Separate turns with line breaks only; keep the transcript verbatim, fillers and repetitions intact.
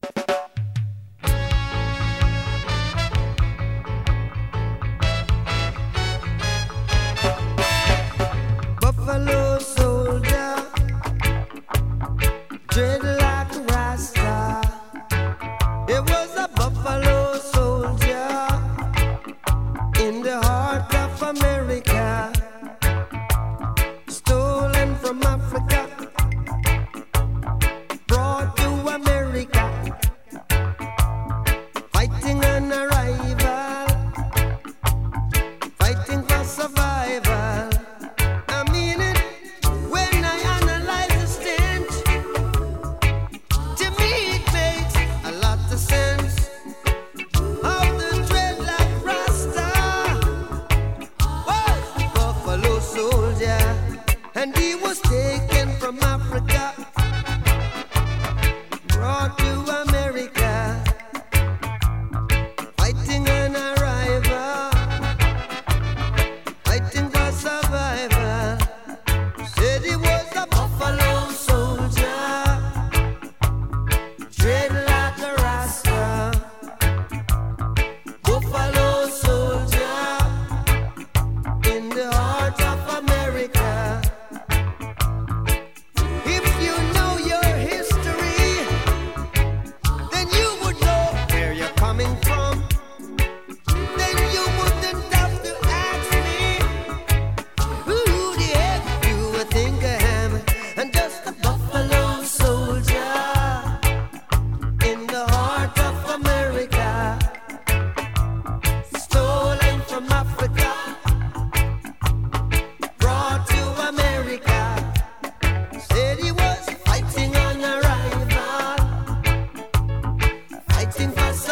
Buffalo soldier, dread like a Rasta. It was a buffalo soldier in the heart of America, stolen from Africa, brought to America, fighting an arrival, fighting for survival. I mean it when I analyze the stench. To me it makes a lot of sense. How the dreadlock Rasta was a buffalo soldier, and he was taken from Africa, brought to America, fighting an arrival, fighting for survival. Said he was a buffalo soldier, dread like a Rasta. Buffalo soldier in the heart of America. If you know your history, then you would know where you're coming from. Then you wouldn't have to ask me who the heck you would think I am. I'm just a buffalo soldier in the heart of America, stolen from Africa, brought to America. Said he was fighting on arrival, fighting for